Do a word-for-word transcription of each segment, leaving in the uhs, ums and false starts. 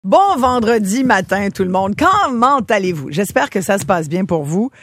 Bon vendredi matin tout le monde, comment allez-vous? J'espère que ça se passe bien pour vous.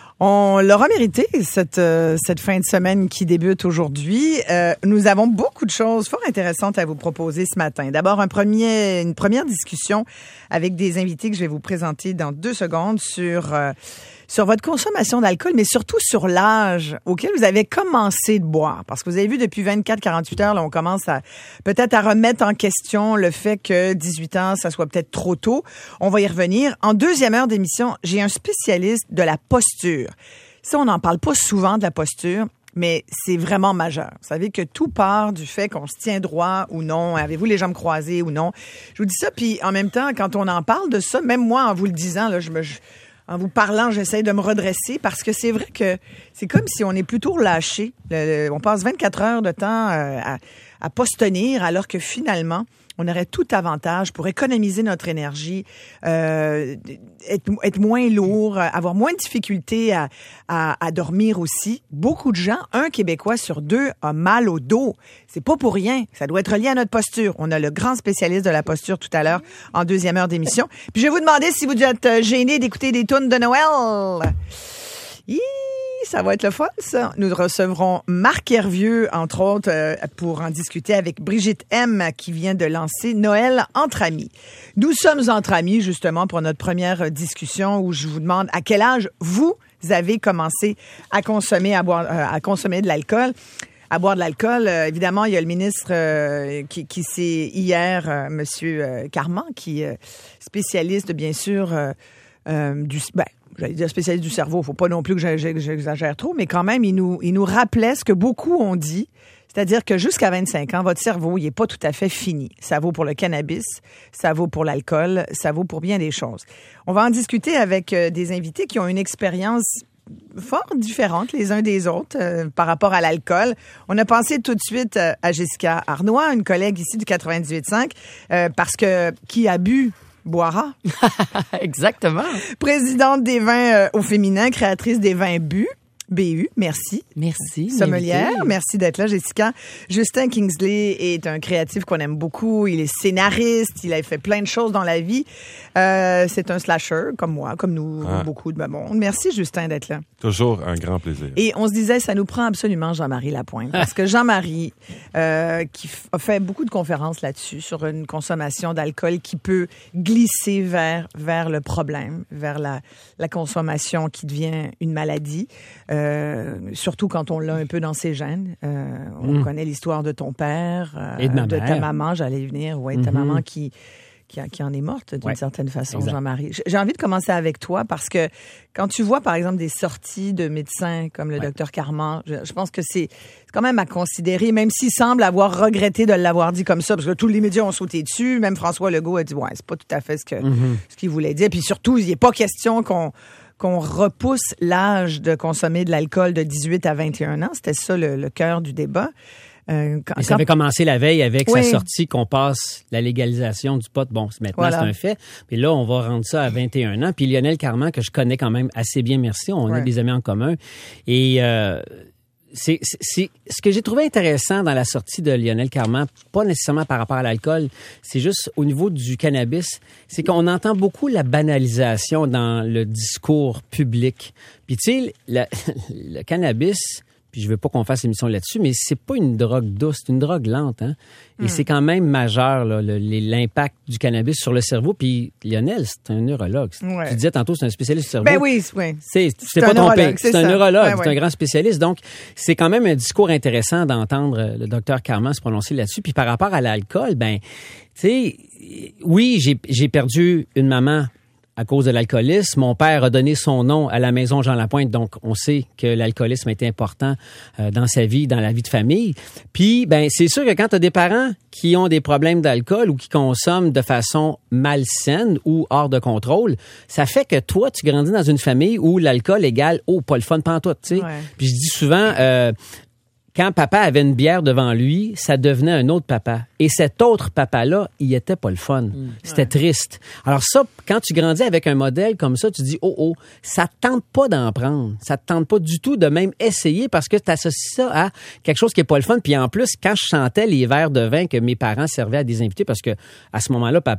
On l'aura mérité cette euh, cette fin de semaine qui débute aujourd'hui. Euh, nous avons beaucoup de choses fort intéressantes à vous proposer ce matin. D'abord un premier une première discussion avec des invités que je vais vous présenter dans deux secondes sur euh, sur votre consommation d'alcool, mais surtout sur l'âge auquel vous avez commencé de boire. Parce que vous avez vu, depuis vingt-quatre à quarante-huit heures, là, on commence à peut-être à remettre en question le fait que dix-huit ans, ça soit peut-être trop tôt. On va y revenir. En deuxième heure d'émission, j'ai un spécialiste de la posture. Ça, on n'en parle pas souvent de la posture, mais c'est vraiment majeur. Vous savez que tout part du fait qu'on se tient droit ou non. Avez-vous les jambes croisées ou non? Je vous dis ça, puis en même temps, quand on en parle de ça, même moi, en vous le disant, là, je me... Je, En vous parlant, j'essaie de me redresser parce que c'est vrai que c'est comme si on est plutôt relâché. Le, le, on passe vingt-quatre heures de temps euh, à, à pas se tenir, alors que finalement, on aurait tout avantage pour économiser notre énergie, euh, être, être moins lourd, avoir moins de difficultés à, à, à dormir aussi. Beaucoup de gens, un Québécois sur deux a mal au dos. C'est pas pour rien. Ça doit être lié à notre posture. On a le grand spécialiste de la posture tout à l'heure en deuxième heure d'émission. Puis je vais vous demander si vous êtes gêné d'écouter des tunes de Noël. Hi! Ça va être le fun, ça. Nous recevrons Marc Hervieux, entre autres, euh, pour en discuter avec Brigitte M, qui vient de lancer Noël entre amis. Nous sommes entre amis, justement, pour notre première discussion où je vous demande à quel âge vous avez commencé à consommer, à boire, euh, à consommer de l'alcool. À boire de l'alcool, euh, évidemment, il y a le ministre euh, qui, qui s'est hier, euh, Monsieur euh, Carman, qui est spécialiste, bien sûr, euh, euh, du... Ben, j'allais dire spécialiste du cerveau, faut pas non plus que j'exagère trop, mais quand même, il nous, il nous rappelait ce que beaucoup ont dit, c'est-à-dire que jusqu'à vingt-cinq ans, votre cerveau, il est pas tout à fait fini. Ça vaut pour le cannabis, ça vaut pour l'alcool, ça vaut pour bien des choses. On va en discuter avec euh, des invités qui ont une expérience fort différente les uns des autres euh, par rapport à l'alcool. On a pensé tout de suite euh, à Jessica Arnois, une collègue ici du quatre-vingt-dix-huit cinq, euh, parce que qui a bu boira. Exactement. Présidente des vins euh, au féminin, créatrice des vins Bu. B U, merci. Merci. Sommelière, m'inviter. merci d'être là, Jessica. Justin Kingsley est un créatif qu'on aime beaucoup. Il est scénariste, il a fait plein de choses dans la vie. Euh, c'est un slasher, comme moi, comme nous, ah. beaucoup de monde. Merci, Justin, d'être là. Toujours un grand plaisir. Et on se disait, ça nous prend absolument Jean-Marie Lapointe. Parce que Jean-Marie, euh, qui f- a fait beaucoup de conférences là-dessus, sur une consommation d'alcool qui peut glisser vers, vers le problème, vers la, la consommation qui devient une maladie. Euh, surtout quand on l'a un peu dans ses gènes. Euh, on mmh. connaît l'histoire de ton père, euh, et de, ma de mère. ta maman, j'allais y venir, ouais, mmh. ta maman qui, qui, qui en est morte d'une ouais. certaine façon, exact. Jean-Marie. J'ai envie de commencer avec toi parce que quand tu vois, par exemple, des sorties de médecins comme le ouais. docteur Carman, je, je pense que c'est, c'est quand même à considérer, même s'il semble avoir regretté de l'avoir dit comme ça, parce que tous les médias ont sauté dessus, même François Legault a dit, ouais, c'est pas tout à fait ce que mmh. ce qu'il voulait dire. Puis surtout, il n'est pas question qu'on qu'on repousse l'âge de consommer de l'alcool de dix-huit à vingt et un ans. C'était ça le, le cœur du débat. Euh, quand, Et ça quand... avait commencé la veille avec oui. sa sortie qu'on passe la légalisation du pot. Bon, maintenant, voilà. c'est un fait. Mais là, on va rendre ça à vingt et un ans. Puis Lionel Carman, que je connais quand même assez bien, merci. On ouais. a des amis en commun. Et... Euh, C'est, c'est, c'est ce que j'ai trouvé intéressant dans la sortie de Lionel Carman, pas nécessairement par rapport à l'alcool, c'est juste au niveau du cannabis, c'est qu'on entend beaucoup la banalisation dans le discours public. Puis tu sais, le, le cannabis, puis je veux pas qu'on fasse émission là-dessus, mais c'est pas une drogue douce, c'est une drogue lente, hein. Et mm. c'est quand même majeur, là, le, l'impact du cannabis sur le cerveau. Puis Lionel, c'est un neurologue. Ouais. Tu disais tantôt, c'est un spécialiste du cerveau. Ben oui, oui. C'est, tu t'es pas trompé. C'est, c'est un neurologue, ouais, ouais. c'est un grand spécialiste. Donc, c'est quand même un discours intéressant d'entendre le docteur Carman se prononcer là-dessus. Puis par rapport à l'alcool, ben, tu sais, oui, j'ai, j'ai perdu une maman à cause de l'alcoolisme. Mon père a donné son nom à la maison Jean Lapointe, donc on sait que l'alcoolisme était important euh, dans sa vie, dans la vie de famille. Puis, ben c'est sûr que quand tu as des parents qui ont des problèmes d'alcool ou qui consomment de façon malsaine ou hors de contrôle, ça fait que toi, tu grandis dans une famille où l'alcool égale « oh, pas le fun pantoute », tu sais. Ouais. Puis je dis souvent... Euh, quand papa avait une bière devant lui, ça devenait un autre papa. Et cet autre papa-là, il était pas le fun. Mmh, C'était ouais. triste. Alors ça, quand tu grandis avec un modèle comme ça, tu dis, oh, oh, ça te tente pas d'en prendre. Ça te tente pas du tout de même essayer parce que tu associes ça à quelque chose qui est pas le fun. Puis en plus, quand je chantais les verres de vin que mes parents servaient à des invités, parce que à ce moment-là, papa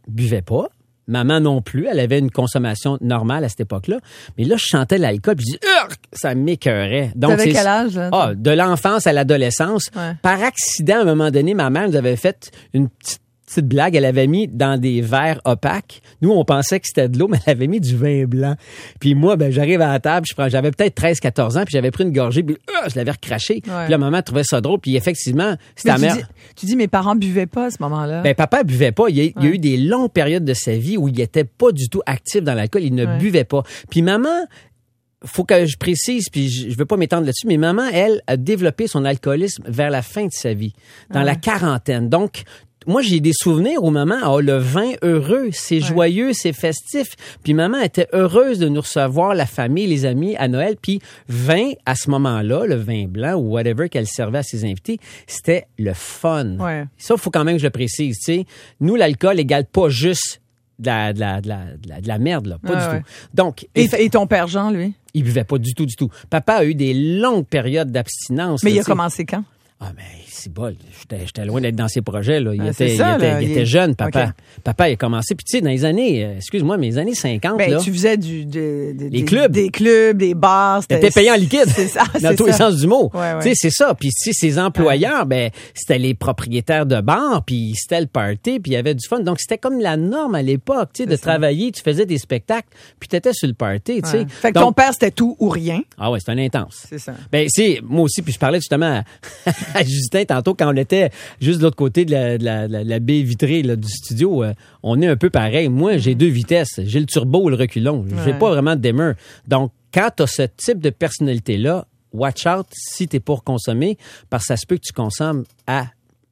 buvait pas. Maman non plus, elle avait une consommation normale à cette époque-là. Mais là, je chantais l'alcool, puis je dis, ça m'écœurait. Donc, t'avais quel âge, là? Ah, de l'enfance à l'adolescence. Ouais. Par accident, à un moment donné, ma mère nous avait fait une petite petite blague, elle avait mis dans des verres opaques. Nous, on pensait que c'était de l'eau, mais elle avait mis du vin blanc. Puis moi, ben j'arrive à la table, je prends, j'avais peut-être treize quatorze ans, puis j'avais pris une gorgée, puis euh, je l'avais recraché. Ouais. Puis là, maman trouvait ça drôle, puis effectivement, c'était la mère. Dis, tu dis, mes parents buvaient pas à ce moment-là. Ben papa buvait pas. Il y a, ouais. il y a eu des longues périodes de sa vie où il était pas du tout actif dans l'alcool, il ne ouais. buvait pas. Puis maman, faut que je précise, puis je, je veux pas m'étendre là-dessus, mais maman, elle, a développé son alcoolisme vers la fin de sa vie, dans ouais. la quarantaine. Donc, moi, j'ai des souvenirs où maman a oh, le vin heureux, c'est ouais. joyeux, c'est festif. Puis maman était heureuse de nous recevoir, la famille, les amis, à Noël. Puis vin, à ce moment-là, le vin blanc ou whatever qu'elle servait à ses invités, c'était le fun. Ouais. Ça, il faut quand même que je le précise. Tu sais, nous, l'alcool égale pas juste de la, de la, de la, de la, de la merde, là. Pas ouais, du ouais. tout. Donc, et, et ton père Jean, lui? Il buvait pas du tout, du tout. Papa a eu des longues périodes d'abstinence. Mais là, il a t'sais. commencé quand? Ah, mais c'est bol. J'étais, j'étais loin d'être dans ces projets-là. Il, ah, était, ça, il, était, là, il il était est... jeune, papa. Okay. Papa, il a commencé. Puis, tu sais, dans les années, euh, excuse-moi, mais les années cinquante, ben, là. tu faisais du, de, de, les des clubs. Des clubs, des bars. C'était payé en liquide. C'est ça. Dans c'est tous ça. les sens du mot. Ouais, ouais. Tu sais, c'est ça. Puis, tu sais, ces employeurs, ouais. ben, c'était les propriétaires de bars, puis c'était le party, puis il y avait du fun. Donc, c'était comme la norme à l'époque, tu sais, de ça. Travailler. Tu faisais des spectacles, puis t'étais sur le party, tu sais. Ouais. Fait que donc, ton père, c'était tout ou rien. Ah ouais, c'était un intense. C'est ça. Ben, c'est, moi aussi, puis je parlais justement à, à Justin tantôt quand on était juste de l'autre côté de la, de la, de la, de la baie vitrée là, du studio, euh, on est un peu pareil. Moi, j'ai deux vitesses. J'ai le turbo et le reculon. J'ai ouais. pas vraiment de dimmer. Donc, quand tu as ce type de personnalité-là, watch out si tu es pour consommer, parce que ça se peut que tu consommes à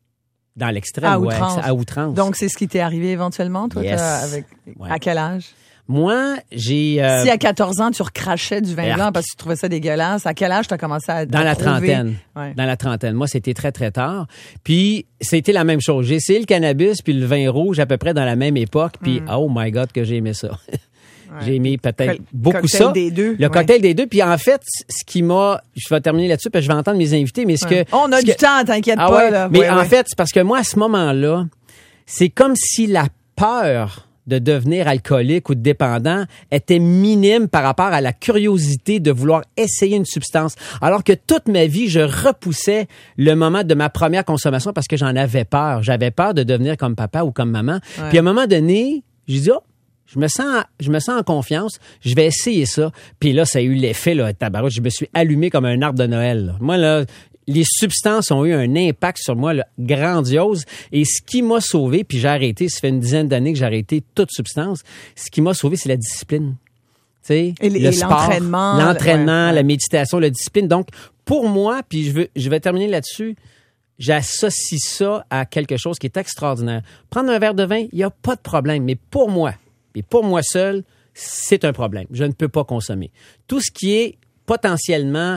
dans l'extrême. À outrance. Ouais, à outrance. Donc, c'est ce qui t'est arrivé éventuellement, toi? Yes. Avec, ouais. À quel âge? Moi, j'ai... Euh... Si à quatorze ans, tu recrachais du vin Erk. blanc parce que tu trouvais ça dégueulasse, à quel âge tu as commencé à Dans à la trouver? trentaine. Ouais. Dans la trentaine. Moi, c'était très, très tard. Puis, c'était la même chose. J'ai essayé le cannabis puis le vin rouge à peu près dans la même époque. Puis, mm. oh my God, que j'ai aimé ça. Ouais. J'ai aimé peut-être Co- beaucoup cocktail ça. Des deux. Le ouais. cocktail des deux. Puis, en fait, ce qui m'a... Je vais terminer là-dessus parce que je vais entendre mes invités, mais ce ouais. que... On a ce du que... temps, t'inquiète ah, pas. ouais. Là. Mais ouais, en ouais. fait, c'est parce que moi, à ce moment-là, c'est comme si la peur de devenir alcoolique ou dépendant était minime par rapport à la curiosité de vouloir essayer une substance. Alors que toute ma vie, je repoussais le moment de ma première consommation parce que j'en avais peur. J'avais peur de devenir comme papa ou comme maman. Ouais. Puis à un moment donné, j'ai dit, oh, je me sens, je me sens en confiance, je vais essayer ça. Puis là, ça a eu l'effet, là, tabarouette, je me suis allumé comme un arbre de Noël. Là. Moi, là, les substances ont eu un impact sur moi là, grandiose. Et ce qui m'a sauvé, puis j'ai arrêté, ça fait une dizaine d'années que j'ai arrêté toute substance, ce qui m'a sauvé, c'est la discipline. Tu sais, et, le et sport, l'entraînement. L'entraînement, ouais, ouais. la méditation, la discipline. Donc, pour moi, puis je, veux, je vais terminer là-dessus, j'associe ça à quelque chose qui est extraordinaire. Prendre un verre de vin, il n'y a pas de problème. Mais pour moi, et pour moi seul, c'est un problème. Je ne peux pas consommer. Tout ce qui est potentiellement euh,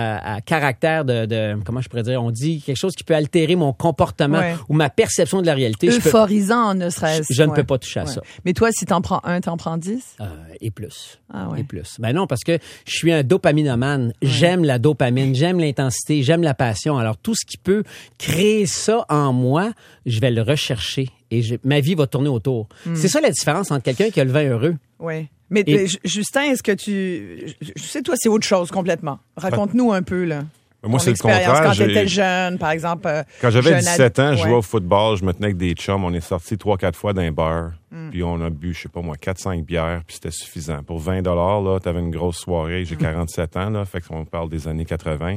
à caractère de, de, comment je pourrais dire, on dit quelque chose qui peut altérer mon comportement ouais. ou ma perception de la réalité. Euphorisant, ne serait-ce. Je, je ne ouais. peux pas toucher à ouais. ça. Mais toi, si t'en prends un, t'en prends dix? Euh, et plus. Ah ouais. Et plus. Ben non, parce que je suis un dopaminomane. Ouais. J'aime la dopamine, j'aime l'intensité, j'aime la passion. Alors, tout ce qui peut créer ça en moi, je vais le rechercher et je, ma vie va tourner autour. Mm. C'est ça la différence entre quelqu'un qui a le vin heureux. Oui. Mais et... Justin, est-ce que tu... Je sais, toi, c'est autre chose complètement. Raconte-nous un peu, là. Moi, c'est le contraire. Quand tu étais jeune, par exemple. Euh, quand j'avais dix-sept ans, je ouais. jouais au football, je me tenais avec des chums. On est sortis trois, quatre fois d'un bar. Mm. Puis on a bu, je sais pas moi, quatre, cinq bières, puis c'était suffisant. Pour vingt dollars, là, t'avais une grosse soirée. J'ai quarante-sept ans, là, fait qu'on parle des années quatre-vingts.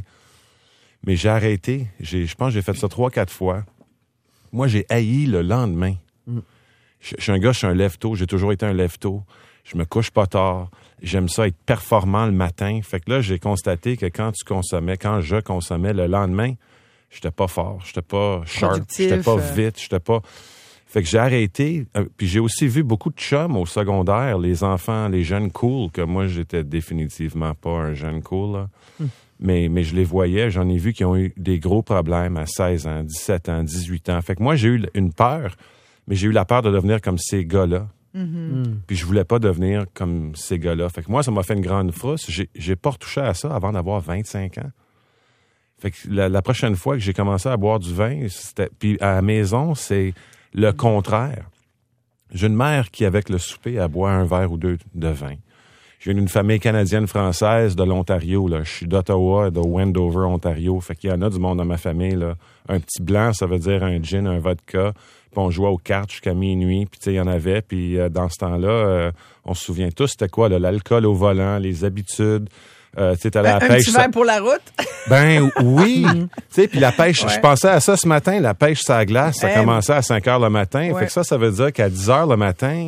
Mais j'ai arrêté. J'ai, je pense que j'ai fait ça trois, quatre fois. Moi, j'ai haï le lendemain. Mm. Je, je suis un gars, je suis un lève-tôt. J'ai toujours été un lève-tôt. Je me couche pas tard. J'aime ça être performant le matin. Fait que là, j'ai constaté que quand tu consommais, quand je consommais le lendemain, j'étais pas fort, j'étais pas sharp, j'étais pas vite, j'étais pas... Fait que j'ai arrêté. Puis j'ai aussi vu beaucoup de chums au secondaire, les enfants, les jeunes cool, que moi, j'étais définitivement pas un jeune cool, là. Hmm. Mais, mais je les voyais, j'en ai vu qui ont eu des gros problèmes à seize ans, dix-sept ans, dix-huit ans. Fait que moi, j'ai eu une peur, mais j'ai eu la peur de devenir comme ces gars-là. Mm-hmm. Puis je voulais pas devenir comme ces gars-là. Fait que moi, ça m'a fait une grande frousse. J'ai, j'ai pas retouché à ça avant d'avoir vingt-cinq ans. Fait que la, la prochaine fois que j'ai commencé à boire du vin, c'était... Puis à la maison, c'est le contraire. J'ai une mère qui, avec le souper, elle boit un verre ou deux de vin. Je viens d'une famille canadienne-française de l'Ontario, là. Je suis d'Ottawa, de Wendover, Ontario. Fait qu'il y en a du monde dans ma famille, là. Un petit blanc, ça veut dire un gin, un vodka. Puis on jouait aux cartes jusqu'à minuit. Puis tu sais, il y en avait. Puis euh, dans ce temps-là, euh, on se souvient tous, c'était quoi, là? L'alcool au volant, les habitudes. Euh, tu sais, t'allais à la un pêche. Un petit verre pour la route? Ben oui. Tu sais, puis la pêche, ouais. Je pensais à ça ce matin, la pêche sur la glace, ça hey. commençait à cinq heures le matin. Ouais. Fait que ça, ça veut dire qu'à dix heures le matin,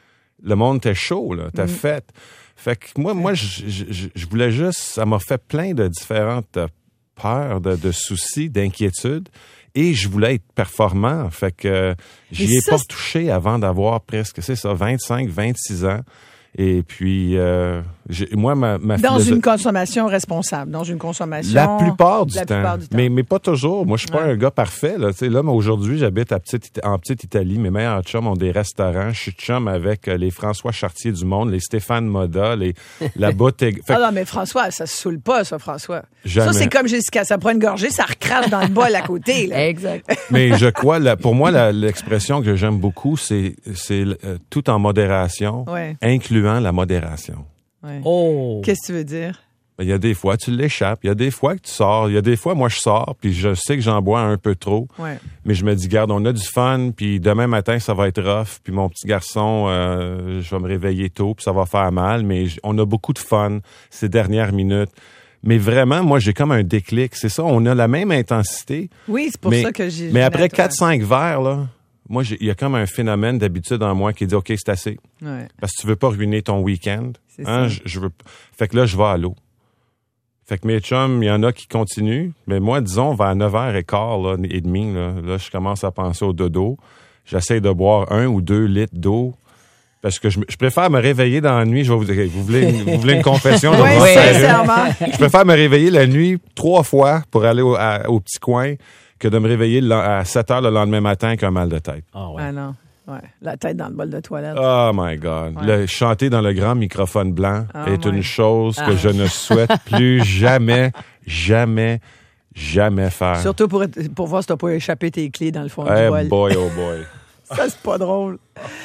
le monde était chaud, là. T'as mm. fait. Fait que moi, moi, je, je, je voulais juste, ça m'a fait plein de différentes peurs, de, de soucis, d'inquiétudes, et je voulais être performant. Fait que j'y ai pas touché avant d'avoir presque, c'est ça, vingt-cinq, vingt-six ans. Et puis, euh, j'ai, moi, ma, ma Dans philosophie... une consommation responsable, dans une consommation... La plupart du, la temps. plupart du temps. Mais, mais pas toujours. Moi, je suis pas ouais. un gars parfait, là. Tu sais, là, mais aujourd'hui, j'habite à petite, en petite Italie. Mes meilleurs chums ont des restaurants. Je suis chum avec les François Chartier du monde, les Stéphane Moda, les, la Bottega. Ah non, mais François, ça se saoule pas, ça, François. Jamais. Ça, c'est comme Jessica. Ça prend une gorgée, ça recrache dans le bol à côté, là. Exact. Mais je crois, là, pour moi, la, l'expression que j'aime beaucoup, c'est, c'est euh, tout en modération, ouais. incluant la modération. Ouais. Oh! Qu'est-ce que tu veux dire? Il y a des fois, tu l'échappes. Il y a des fois que tu sors. Il y a des fois, moi, je sors, puis je sais que j'en bois un peu trop. Ouais. Mais je me dis, garde, on a du fun, puis demain matin, ça va être rough. Puis mon petit garçon, euh, je vais me réveiller tôt, puis ça va faire mal. Mais on a beaucoup de fun ces dernières minutes. Mais vraiment, moi, j'ai comme un déclic. C'est ça, on a la même intensité. Oui, c'est pour mais, ça que j'ai... Mais après quatre cinq verres, là... Moi, il y a comme un phénomène d'habitude en moi qui dit, OK, c'est assez. Ouais. Parce que tu veux pas ruiner ton week-end. C'est hein, ça. Je, je veux... Fait que là, je vais à l'eau. Fait que mes chums, il y en a qui continuent. Mais moi, disons, vers neuf heures quinze là, et demi, là, là, je commence à penser au dodo. J'essaie de boire un ou deux litres d'eau. Parce que je, je préfère me réveiller dans la nuit. Je vais vous dire, vous voulez une, vous voulez une confession? Oui, sincèrement. Je préfère me réveiller la nuit trois fois pour aller au, à, au petit coin que de me réveiller à sept heures le lendemain matin avec un mal de tête. Oh, ouais. Ah non, ouais. La tête dans le bol de toilette. Oh my God. Ouais. Le, chanter dans le grand microphone blanc oh est my... une chose que ah. je ne souhaite plus jamais, jamais, jamais faire. Surtout pour, pour voir si tu n'as pas échappé tes clés dans le fond hey du bol. boy, oh boy. Ça, c'est pas drôle.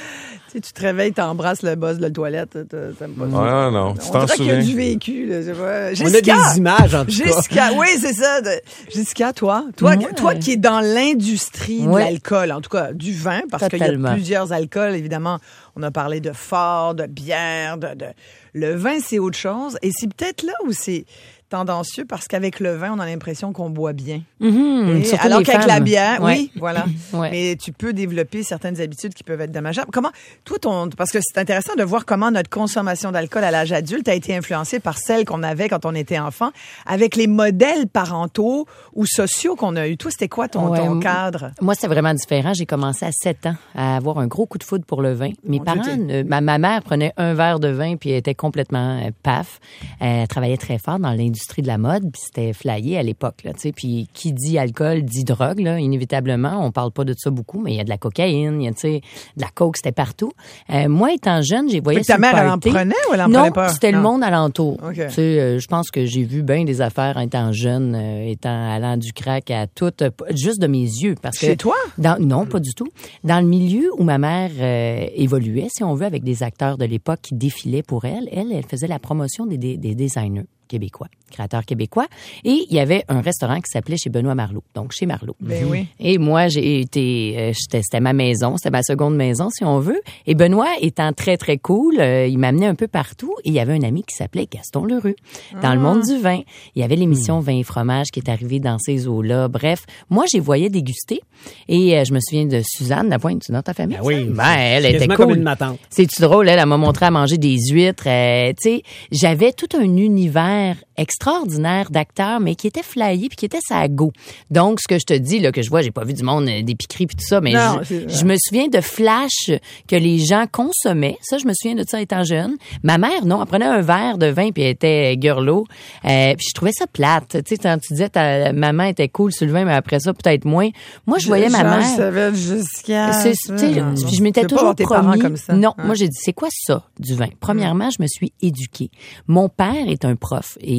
Tu sais, tu te réveilles, t'embrasses le boss de la toilette. T'aimes pas ça. Ah non, tu On t'en dirait qu'il y a souviens. du vécu. Là, je sais pas. On a des images, en tout Jessica, oui, c'est ça. De, Jessica, toi, toi, Ouais. toi qui es dans l'industrie Ouais. de l'alcool, en tout cas du vin, parce qu'il y a Totalement. plusieurs alcools, évidemment. On a parlé de fort, de bière, de, de... Le vin, c'est autre chose. Et c'est peut-être là où c'est tendancieux, parce qu'avec le vin, on a l'impression qu'on boit bien. Mm-hmm. Et, Surtout alors les qu'avec femmes. la bière, Ouais. oui, voilà. Ouais. Mais tu peux développer certaines habitudes qui peuvent être dommageables. Comment, toi, ton, parce que c'est intéressant de voir comment notre consommation d'alcool à l'âge adulte a été influencée par celle qu'on avait quand on était enfant, avec les modèles parentaux ou sociaux qu'on a eu. Toi, c'était quoi ton, Ouais, ton m- cadre? Moi, c'était vraiment différent. J'ai commencé à sept ans à avoir un gros coup de foudre pour le vin. Mes Mon parents, Dieu, t'es- euh, ma, ma mère prenait un verre de vin puis elle était complètement euh, paf. Elle travaillait très fort dans l'industrie de la mode puis c'était flyé à l'époque, là, tu sais. Puis qui dit alcool dit drogue, là, inévitablement. On parle pas de ça beaucoup, mais il y a de la cocaïne, il y a, tu sais, de la coke, c'était partout. Euh, moi, étant jeune, j'ai voyé Fait que ta sur le mère, elle en party. prenait ou elle en Non, prenait pas? c'était le Non. monde alentour. OK. Tu sais, euh, je pense que j'ai vu bien des affaires étant jeune, euh, étant allant du crack à tout, euh, juste de mes yeux. Parce que Chez toi? dans, non, pas du tout. Dans le milieu où ma mère euh, évoluait, si on veut, avec des acteurs de l'époque qui défilaient pour elle, elle, elle faisait la promotion des, des, des designers québécois, créateurs québécois. Et il y avait un restaurant qui s'appelait chez Benoît Marleau, donc chez Marleau. Ben oui. Et moi, j'ai été, euh, j'étais, c'était ma maison, c'était ma seconde maison, si on veut. Et Benoît, étant très, très cool, euh, il m'amenait un peu partout. Et il y avait un ami qui s'appelait Gaston Leroux, dans Ah. le monde du vin. Il y avait l'émission Vin et fromage qui est arrivée dans ces eaux-là. Bref, moi, j'ai voyais déguster. Et euh, je me souviens de Suzanne Lapointe, tu es dans ta famille? Ben oui, Ben, elle c'est était quasiment cool. comme une ma tante. C'est-tu drôle, elle, elle m'a montré à manger des huîtres. Euh, tu sais, j'avais tout un univers extraordinaire d'acteurs, mais qui était flyé puis qui était sa go. Donc, ce que je te dis, là, que je vois, j'ai pas vu du monde euh, des piqueries puis tout ça, mais Non, je, c'est- je me souviens de flash que les gens consommaient. Ça, je me souviens de ça étant jeune. Ma mère, non, elle prenait un verre de vin puis elle était girlo. Euh, puis je trouvais ça plate. Tu sais, quand tu disais ta maman était cool sur le vin, mais après ça, peut-être moins. Moi, je voyais ma Genre, mère. Je savais jusqu'à... C'est, tu sais, Ah, je m'étais c'est pas toujours voir tes parents promis. comme ça. Non, Ah. moi j'ai dit c'est quoi ça du vin. Premièrement, je me suis éduquée. Mon père est un prof et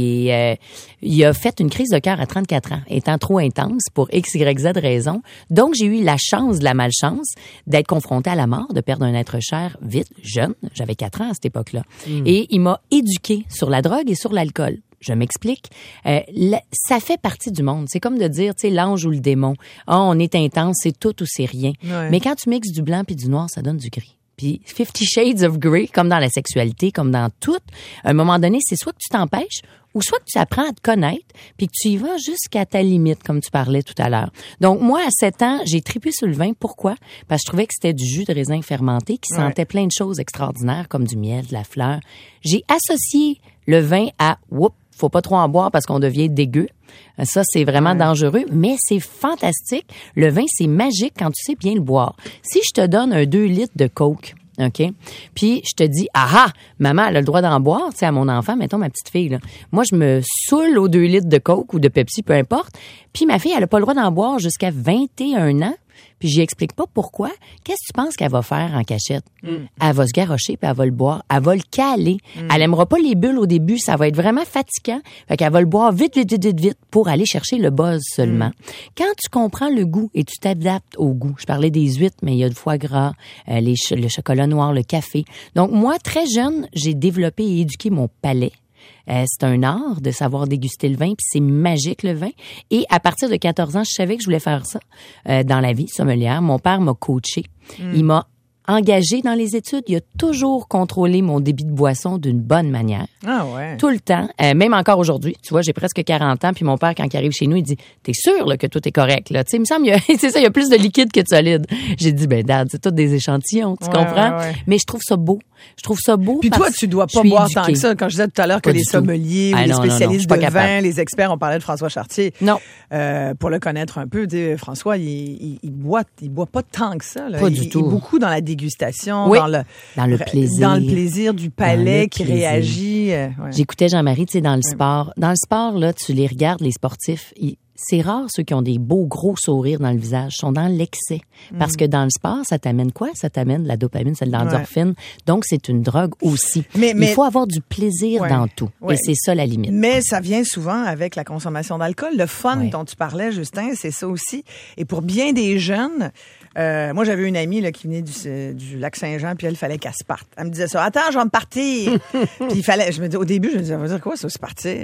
Et euh, il a fait une crise de cœur à trente-quatre ans, étant trop intense pour X, Y, Z raison. Donc, j'ai eu la chance de la malchance d'être confrontée à la mort, de perdre un être cher vite, jeune. J'avais quatre ans à cette époque-là. Mmh. Et il m'a éduquée sur la drogue et sur l'alcool. Je m'explique. Euh, la, ça fait partie du monde. C'est comme de dire, tu sais, l'ange ou le démon. Ah, oh, on est intense, c'est tout ou c'est rien. Ouais. Mais quand tu mixes du blanc puis du noir, ça donne du gris. Puis Fifty Shades of Grey, comme dans la sexualité, comme dans tout, à un moment donné, c'est soit que tu t'empêches ou soit que tu apprends à te connaître puis que tu y vas jusqu'à ta limite, comme tu parlais tout à l'heure. Donc, moi, à sept ans, j'ai tripé sur le vin. Pourquoi? Parce que je trouvais que c'était du jus de raisin fermenté qui ouais. sentait plein de choses extraordinaires, comme du miel, de la fleur. J'ai associé le vin à « whoop ». Faut pas trop en boire parce qu'on devient dégueu. Ça, c'est vraiment ouais. dangereux, mais c'est fantastique. Le vin, c'est magique quand tu sais bien le boire. Si je te donne un deux litres de Coke, OK, puis je te dis, ah ah, maman, elle a le droit d'en boire, tu sais, à mon enfant, mettons ma petite fille, là. Moi, je me saoule aux deux litres de Coke ou de Pepsi, peu importe. Puis ma fille, elle a pas le droit d'en boire jusqu'à vingt et un ans. Puis j'y explique pas pourquoi. Qu'est-ce que tu penses qu'elle va faire en cachette? Mm. Elle va se garrocher puis elle va le boire. Elle va le caler. Mm. Elle aimera pas les bulles au début. Ça va être vraiment fatigant. Fait qu'elle va le boire vite, vite, vite, vite, vite pour aller chercher le buzz seulement. Mm. Quand tu comprends le goût et tu t'adaptes au goût. Je parlais des huîtres, mais il y a le foie gras, euh, les ch- le chocolat noir, le café. Donc moi, très jeune, j'ai développé et éduqué mon palais. Euh, c'est un art de savoir déguster le vin, puis c'est magique le vin. Et à partir de quatorze ans, je savais que je voulais faire ça euh, dans la vie sommelière. Mon père m'a coaché. Mm. Il m'a engagé dans les études. Il a toujours contrôlé mon débit de boisson d'une bonne manière. Ah ouais. Tout le temps. Euh, même encore aujourd'hui. Tu vois, j'ai presque quarante ans, puis mon père, quand il arrive chez nous, il dit « T'es sûr là, que tout est correct? » Là? Tu sais, il me semble, il y a, c'est ça, il y a plus de liquide que de solide. J'ai dit « Ben, Dad, c'est tout des échantillons, tu ouais, comprends? Ouais, ouais. » Mais je trouve ça beau. Je trouve ça beau. Puis toi, tu dois pas boire éduquée. Tant que ça. Quand je disais tout à l'heure que pas les sommeliers ah, ou les non, spécialistes non, non, de vin, capable. Les experts, on parlait de François Chartier. Non. Euh, pour le connaître un peu, François, il, il, il boit, il boit pas tant que ça. Là. Pas il, du il, tout. Il est beaucoup dans la dégustation, oui. dans le dans le plaisir, dans le plaisir du palais qui plaisir. Réagit. Euh, ouais. J'écoutais Jean-Marie, tu sais, dans le ouais. sport. Dans le sport, là, tu les regardes, les sportifs. Ils, c'est rare ceux qui ont des beaux gros sourires dans le visage, sont dans l'excès. Parce mm. que dans le sport, ça t'amène quoi? Ça t'amène de la dopamine, c'est de l'endorphine. Ouais. Donc, c'est une drogue aussi. Mais, mais il faut avoir du plaisir ouais. dans tout. Ouais. Et c'est ça la limite. Mais ça vient souvent avec la consommation d'alcool. Le fun ouais. dont tu parlais, Justin, c'est ça aussi. Et pour bien des jeunes, euh, moi, j'avais une amie là, qui venait du, du lac Saint-Jean, puis elle, il fallait qu'elle se parte. Elle me disait ça. Attends, je vais me partir. Puis il fallait, je me dis, au début, je me disais, ça veut dire quoi, ça, se partir?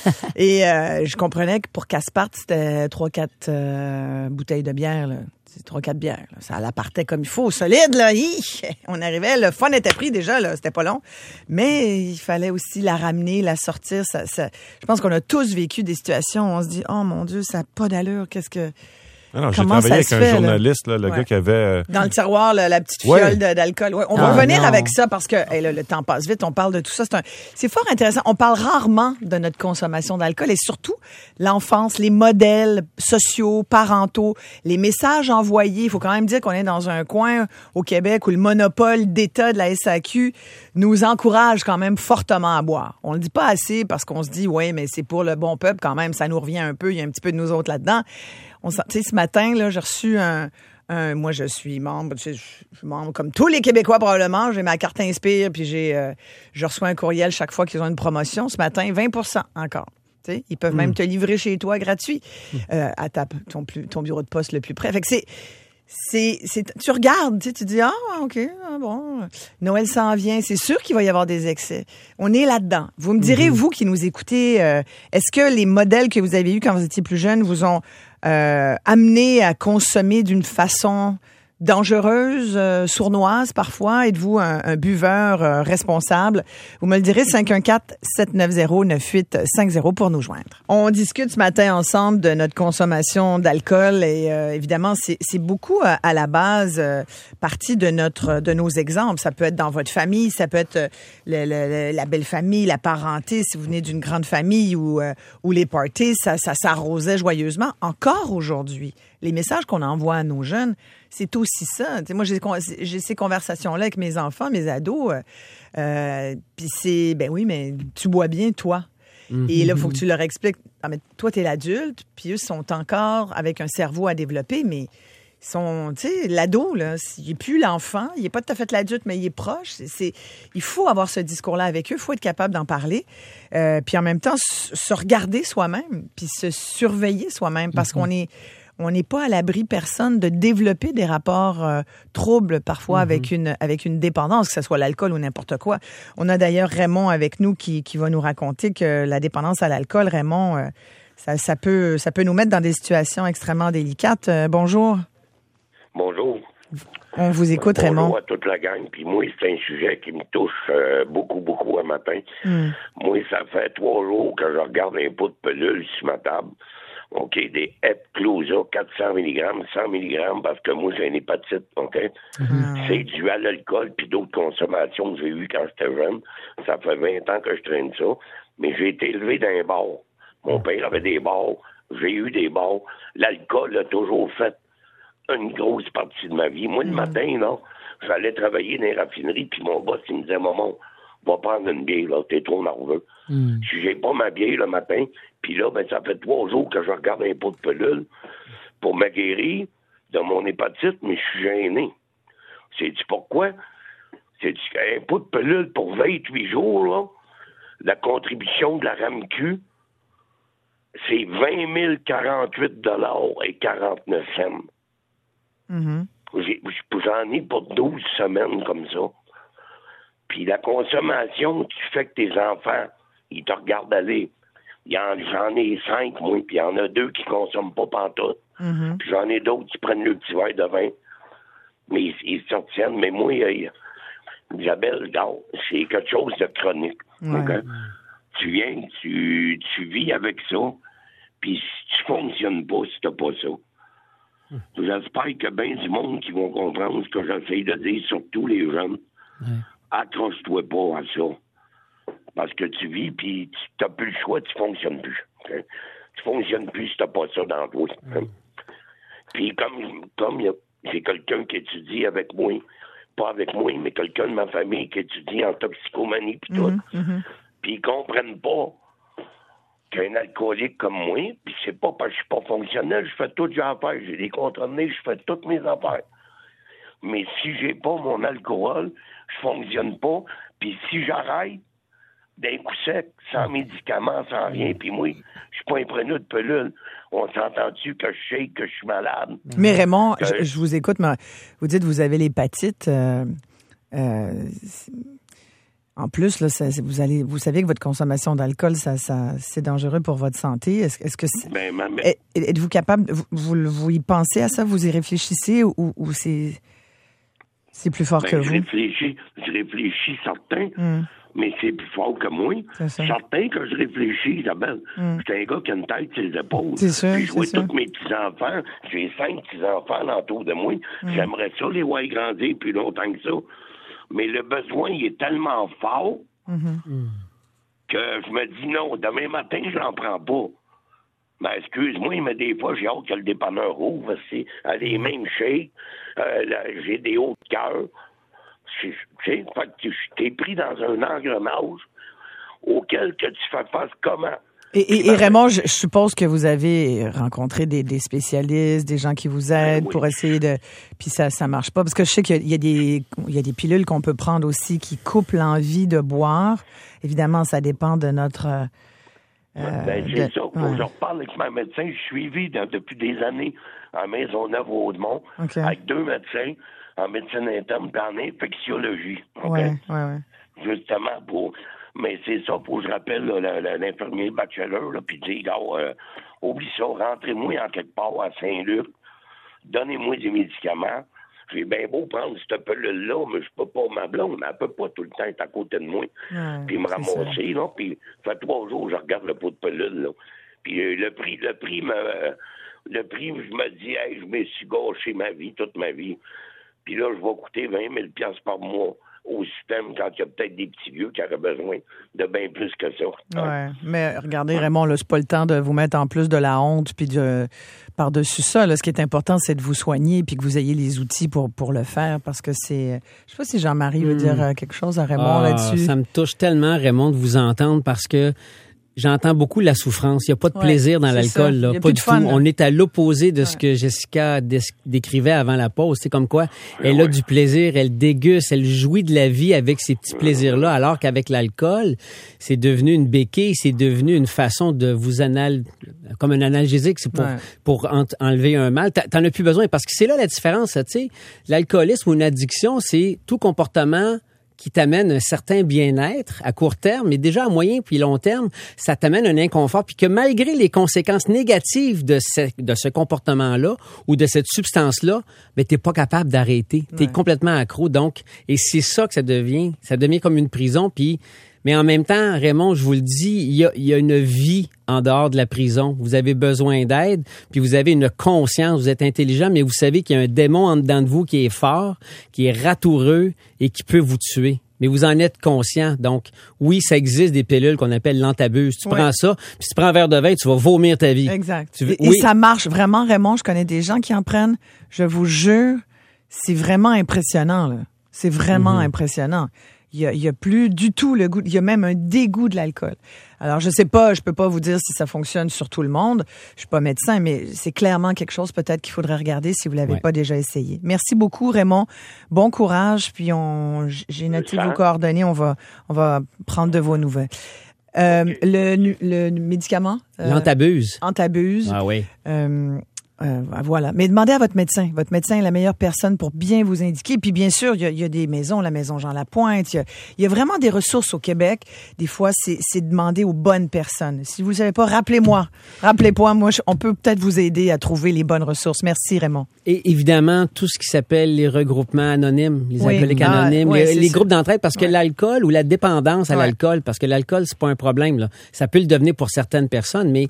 Et euh, je comprenais que pour qu'elle se parte, c'était trois, quatre euh, bouteilles de bière, là. C'est trois, quatre bières. Là. Ça la partait comme il faut, solide, là. Hi! On arrivait, le fun était pris déjà, là. C'était pas long. Mais il fallait aussi la ramener, la sortir. Ça, ça... Je pense qu'on a tous vécu des situations où on se dit, oh mon Dieu, ça n'a pas d'allure. Qu'est-ce que... Ah non, j'ai travaillé avec un fait, journaliste, là, le ouais. gars qui avait... Euh... Dans le tiroir, là, la petite fiole ouais. de, d'alcool. Ouais. On ah, va revenir non. avec ça parce que hey, là, le temps passe vite. On parle de tout ça. C'est, un... c'est fort intéressant. On parle rarement de notre consommation d'alcool et surtout l'enfance, les modèles sociaux, parentaux, les messages envoyés. Il faut quand même dire qu'on est dans un coin au Québec où le monopole d'État de la S A Q nous encourage quand même fortement à boire. On le dit pas assez parce qu'on se dit, ouais, mais c'est pour le bon peuple quand même. Ça nous revient un peu. Il y a un petit peu de nous autres là-dedans. On tu sais, ce matin, là, j'ai reçu un, un... Moi, je suis membre, je suis membre comme tous les Québécois probablement. J'ai ma carte Inspire, puis j'ai, euh, je reçois un courriel chaque fois qu'ils ont une promotion. Ce matin, vingt pour cent encore. Tu sais, ils peuvent mmh. même te livrer chez toi gratuit mmh. euh, à ta, ton, plus, ton bureau de poste le plus près. Fait que c'est... C'est, c'est, tu regardes, tu sais, tu dis, ah, OK, ah, bon, Noël s'en vient, c'est sûr qu'il va y avoir des excès. On est là-dedans. Vous me direz, mm-hmm. vous qui nous écoutez, euh, est-ce que les modèles que vous avez eus quand vous étiez plus jeune vous ont euh, amené à consommer d'une façon dangereuse, euh, sournoise parfois? Êtes-vous un, un buveur euh, responsable? Vous me le direz, cinq un quatre, sept neuf zéro, neuf huit cinq zéro pour nous joindre. On discute ce matin ensemble de notre consommation d'alcool et euh, évidemment, c'est, c'est beaucoup à, à la base euh, partie de notre de nos exemples. Ça peut être dans votre famille, ça peut être euh, le, le, la belle famille, la parenté, si vous venez d'une grande famille où, euh, où les parties, ça, ça s'arrosait joyeusement. Encore aujourd'hui, les messages qu'on envoie à nos jeunes, c'est aussi ça. T'sais, moi, j'ai, j'ai ces conversations-là avec mes enfants, mes ados. Euh, euh, Puis c'est, ben oui, mais tu bois bien, toi. Mm-hmm. Et là, il faut que tu leur expliques. Ah, mais toi, t'es l'adulte, puis eux sont encore avec un cerveau à développer, mais sont, tu sais, l'ado, là, il n'est plus l'enfant, il n'est pas tout à fait l'adulte, mais il est proche. C'est, c'est, il faut avoir ce discours-là avec eux, il faut être capable d'en parler, euh, puis en même temps, se, se regarder soi-même, puis se surveiller soi-même, parce mm-hmm. qu'on est, on n'est pas à l'abri, personne, de développer des rapports euh, troubles, parfois, mm-hmm. avec une avec une dépendance, que ce soit l'alcool ou n'importe quoi. On a d'ailleurs Raymond avec nous qui, qui va nous raconter que la dépendance à l'alcool, Raymond, euh, ça, ça, peut, ça peut nous mettre dans des situations extrêmement délicates. Euh, bonjour. Bonjour. On vous écoute, Bonjour Raymond. Bonjour à toute la gang. Puis moi, c'est un sujet qui me touche euh, beaucoup, beaucoup un matin. Mm. Moi, ça fait trois jours que je regarde un pot de pelule sur ma table. OK, des Epclusa, quatre cents milligrammes, cent milligrammes, parce que moi, j'ai une hépatite, OK? Mm. C'est dû à l'alcool puis d'autres consommations que j'ai eues quand j'étais jeune. Ça fait vingt ans que je traîne ça. Mais j'ai été élevé dans un bar. Mon père avait des bars. J'ai eu des bars. L'alcool a toujours fait une grosse partie de ma vie. Moi, le mmh. matin, là, j'allais travailler dans les raffineries, puis mon boss, il me disait, maman, va prendre une bière, là, t'es trop nerveux. Mmh. Si j'ai pas ma bière le matin, puis là, ben, ça fait trois jours que je regarde un pot de pelule pour me guérir de mon hépatite, mais je suis gêné. Sais-tu pourquoi? C'est un pot de pelule pour vingt-huit jours, là, la contribution de la R A M Q, c'est vingt mille quarante-huit dollars et quarante-neuf cents. Mm-hmm. J'ai, j'en ai pour douze semaines comme ça. Puis la consommation qui fait que tes enfants, ils te regardent aller. Y en, j'en ai cinq, moi, puis il y en a deux qui consomment pas pantoute. Mm-hmm. Puis j'en ai d'autres qui prennent le petit verre de vin. Mais ils, ils se retiennent. Mais moi, euh, Isabelle, regarde, c'est quelque chose de chronique. Ouais. Okay? Tu viens, tu, tu vis avec ça, puis si tu fonctionnes pas, si t'as pas ça. J'espère qu'il y a bien du monde qui vont comprendre ce que j'essaie de dire, surtout les jeunes. Ouais. Accroche-toi pas à ça. Parce que tu vis, puis tu n'as plus le choix, tu fonctionnes plus. Hein? Tu fonctionnes plus si tu n'as pas ça dans toi. Hein? Ouais. Puis comme, comme y a, j'ai quelqu'un qui étudie avec moi, pas avec moi, mais quelqu'un de ma famille qui étudie en toxicomanie, puis tout, mm-hmm. puis ils comprennent pas qu'un alcoolique comme moi, puis c'est pas parce que je suis pas fonctionnel, je fais tout j'ai affaires. J'ai des contrôles, je fais toutes mes affaires. Mais si j'ai pas mon alcool, je fonctionne pas. Puis si j'arrête d'un coup sec, sans médicaments, sans rien, puis moi, je suis pas un preneur de pelule. On s'entend-tu que je sais que je suis malade? Mais Raymond, que... je, je vous écoute, mais vous dites que vous avez l'hépatite. Euh, euh, En plus, là, ça, vous allez, vous savez que votre consommation d'alcool, ça, ça, c'est dangereux pour votre santé. Est-ce, est-ce que c'est, ben, ma, mais... êtes-vous capable, vous, vous, vous y pensez à ça, vous y réfléchissez ou, ou c'est, c'est plus fort ben, que je vous? Réfléchis, je réfléchis certains, mm. mais c'est plus fort que moi. Certains que je réfléchis, Isabelle. Mm. J'étais un gars qui a une tête sur les épaules. C'est sûr, j'ai joué c'est tous mes petits-enfants. J'ai cinq petits-enfants autour de moi. Mm. J'aimerais ça les voir grandir plus longtemps que ça. Mais le besoin, il est tellement fort mm-hmm. que je me dis non, demain matin, je n'en prends pas. Mais excuse-moi, mais des fois, j'ai hâte que le dépanneur ouvre. C'est les mêmes shakes. Euh, là, j'ai des hauts de cœur. Tu sais, tu es pris dans un engrenage auquel que tu fais face comment? Et, et, et Raymond, je, je suppose que vous avez rencontré des, des spécialistes, des gens qui vous aident ben oui. pour essayer de... Puis ça ça marche pas. Parce que je sais qu'il y a des, il y a des pilules qu'on peut prendre aussi qui coupent l'envie de boire. Évidemment, ça dépend de notre... Euh, ben, c'est de, ça. Quand ouais. je reparle avec ma médecin, je suis suivi dans, depuis des années en Maisonneuve-Haudemont okay. avec deux médecins en médecine interne et en infectiologie. Okay? Ouais, ouais, ouais. Justement pour... Mais c'est ça, faut que je rappelle là, l'infirmier bachelor, là, puis dire, gars, euh, oublie ça, rentrez-moi en quelque part à Saint-Luc, donnez-moi des médicaments. J'ai bien beau prendre cette pelule-là, mais je peux pas, ma blonde, elle peut pas tout le temps être à côté de moi. Ouais, puis me ramasser, là, puis ça fait trois jours, je regarde le pot de pelule, là. Puis euh, le prix, le prix me, euh, le prix, je me dis, hey, je me suis gâché ma vie, toute ma vie. Puis là, je vais coûter vingt mille dollars par mois au système quand il y a peut-être des petits vieux qui auraient besoin de bien plus que ça. Ouais, mais regardez, Raymond, là, c'est pas le temps de vous mettre en plus de la honte puis de par-dessus ça. Là, ce qui est important, c'est de vous soigner puis que vous ayez les outils pour, pour le faire parce que c'est... Je sais pas si Jean-Marie veut mmh. dire quelque chose à Raymond ah, là-dessus. Ça me touche tellement, Raymond, de vous entendre parce que j'entends beaucoup la souffrance. Il n'y a pas de ouais, plaisir dans l'alcool, là, pas du tout. Fun, on est à l'opposé de ouais. ce que Jessica dé- décrivait avant la pause. C'est comme quoi, elle ouais. a du plaisir, elle déguste, elle jouit de la vie avec ces petits plaisirs-là, alors qu'avec l'alcool, c'est devenu une béquille, c'est devenu une façon de vous anal... comme un analgésique, c'est pour, ouais. pour en- enlever un mal. T'en as plus besoin, parce que c'est là la différence, tu sais. L'alcoolisme ou une addiction, c'est tout comportement qui t'amène un certain bien-être à court terme, mais déjà à moyen puis long terme, ça t'amène un inconfort, puis que malgré les conséquences négatives de ce, de ce comportement-là ou de cette substance-là, ben t'es pas capable d'arrêter. T'es ouais. complètement accro, donc, et c'est ça que ça devient. Ça devient comme une prison, puis mais en même temps, Raymond, je vous le dis, il y a, il y a une vie en dehors de la prison. Vous avez besoin d'aide, puis vous avez une conscience, vous êtes intelligent, mais vous savez qu'il y a un démon en dedans de vous qui est fort, qui est ratoureux et qui peut vous tuer. Mais vous en êtes conscient. Donc, oui, ça existe des pilules qu'on appelle l'antabuse. Tu oui. prends ça, puis tu prends un verre de vin, tu vas vomir ta vie. Exact. Tu veux, et, oui. et ça marche vraiment, Raymond. Je connais des gens qui en prennent. Je vous jure, c'est vraiment impressionnant, là. C'est vraiment mm-hmm. impressionnant. Il y, a, il y a plus du tout le goût, il y a même un dégoût de l'alcool. Alors, je sais pas, je peux pas vous dire si ça fonctionne sur tout le monde. Je suis pas médecin, mais c'est clairement quelque chose peut-être qu'il faudrait regarder si vous l'avez ouais. pas déjà essayé. Merci beaucoup, Raymond. Bon courage, puis on, j'ai noté vos coordonnées, on va, on va prendre de vos nouvelles. Euh, le, le médicament? Euh, L'antabuse. Antabuse. Ah oui. Euh, Euh, voilà. Mais demandez à votre médecin. Votre médecin est la meilleure personne pour bien vous indiquer. Puis bien sûr, il y a, il y a des maisons, la maison Jean Lapointe. Il y a, il y a vraiment des ressources au Québec. Des fois, c'est, c'est demander aux bonnes personnes. Si vous ne savez pas, rappelez-moi. Rappelez-moi, moi, je, on peut peut-être vous aider à trouver les bonnes ressources. Merci, Raymond. Et évidemment, tout ce qui s'appelle les regroupements anonymes, les oui. alcooliques ah, anonymes, oui, les, les groupes d'entraide, parce que ouais. l'alcool ou la dépendance à ouais. l'alcool, parce que l'alcool, c'est pas un problème, là. Ça peut le devenir pour certaines personnes, mais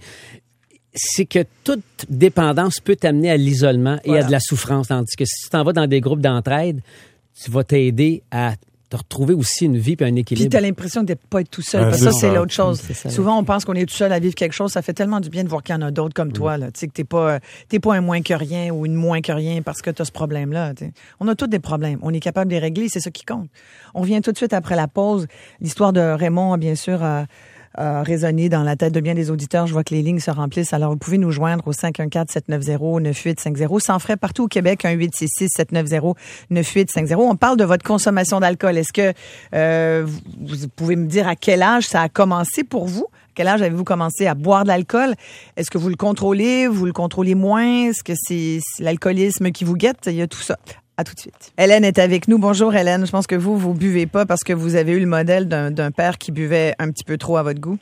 c'est que toute dépendance peut t'amener à l'isolement et voilà. à de la souffrance. Tandis que si tu t'en vas dans des groupes d'entraide, tu vas t'aider à te retrouver aussi une vie et un équilibre. Puis tu as l'impression de ne pas être tout seul. Ouais, parce c'est que ça, c'est ça. l'autre chose. C'est ça, Souvent, on pense qu'on est tout seul à vivre quelque chose. Ça fait tellement du bien de voir qu'il y en a d'autres comme mmh. toi. Là. Tu sais, que tu n'es pas, t'es pas un moins que rien ou une moins que rien parce que tu as ce problème-là. T'sais. On a tous des problèmes. On est capable de les régler. C'est ça qui compte. On vient tout de suite après la pause. L'histoire de Raymond, bien sûr, a... Euh, résonner dans la tête de bien des auditeurs. Je vois que les lignes se remplissent. Alors, vous pouvez nous joindre au cinq un quatre, sept neuf zéro, neuf huit cinq zéro. Sans frais partout au Québec, un huit six six, sept neuf zéro, neuf huit cinq zéro. On parle de votre consommation d'alcool. Est-ce que euh, vous pouvez me dire à quel âge ça a commencé pour vous? À quel âge avez-vous commencé à boire de l'alcool? Est-ce que vous le contrôlez? Vous le contrôlez moins? Est-ce que c'est, c'est l'alcoolisme qui vous guette? Il y a tout ça. À tout de suite. Hélène est avec nous. Bonjour Hélène. Je pense que vous, vous buvez pas parce que vous avez eu le modèle d'un, d'un père qui buvait un petit peu trop à votre goût.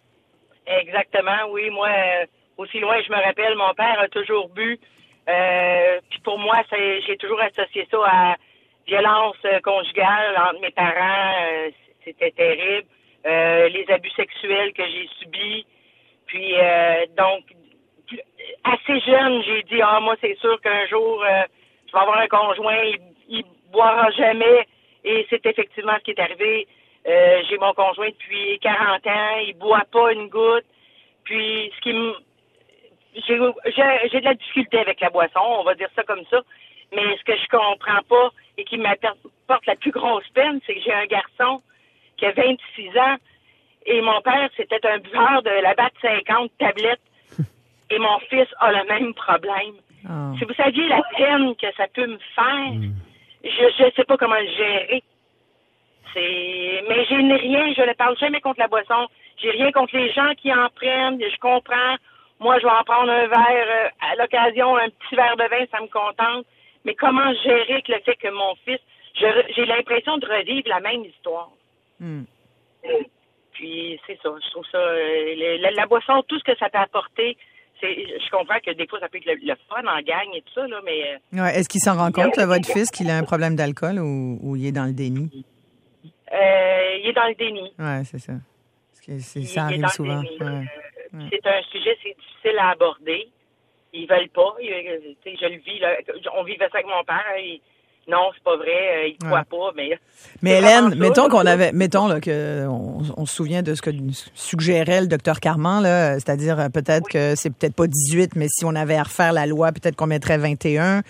Exactement, oui. Moi, euh, aussi loin je me rappelle, mon père a toujours bu. Euh, puis pour moi, c'est, j'ai toujours associé ça à violence euh, conjugale entre mes parents. Euh, c'était terrible. Euh, les abus sexuels que j'ai subis. Puis euh, donc, assez jeune, j'ai dit, ah moi c'est sûr qu'un jour... Euh, je vais avoir un conjoint, il, il boira jamais. Et c'est effectivement ce qui est arrivé. Euh, j'ai mon conjoint depuis quarante ans, il boit pas une goutte. Puis, ce qui me... J'ai, j'ai, j'ai de la difficulté avec la boisson, on va dire ça comme ça. Mais ce que je comprends pas et qui m'apporte la plus grosse peine, c'est que j'ai un garçon qui a vingt-six ans et mon père, c'était un buveur de la batte cinquante tablette. Et mon fils a le même problème. Oh. Si vous saviez la peine que ça peut me faire, mm. je ne sais pas comment le gérer. C'est, mais j'ai rien, je ne parle jamais contre la boisson. J'ai rien contre les gens qui en prennent, je comprends. Moi, je vais en prendre un verre euh, à l'occasion, un petit verre de vin, ça me contente. Mais comment gérer avec le fait que mon fils, je, j'ai l'impression de revivre la même histoire. Mm. Puis c'est ça, je trouve ça, euh, la, la boisson, tout ce que ça peut apporter. C'est, je comprends que des fois, ça peut être le, le fun en gang et tout ça, là, mais... Ouais, est-ce qu'il s'en rend compte, là, votre fils, qu'il a un problème d'alcool ou, ou il est dans le déni? Euh, il est dans le déni. Oui, c'est ça. Parce que c'est, il, ça arrive souvent. Ouais. Euh, ouais. C'est un sujet, c'est difficile à aborder. Ils veulent pas. Ils, je le vis, là, on vivait ça avec mon père. Il, non, c'est pas vrai, il ne croit ouais. pas, mais... Mais Hélène, mettons ça, qu'on avait... Mettons là, que on, on se souvient de ce que suggérait le docteur Carman, là, c'est-à-dire peut-être oui. que c'est peut-être pas dix-huit, mais si on avait à refaire la loi, peut-être qu'on mettrait vingt et un.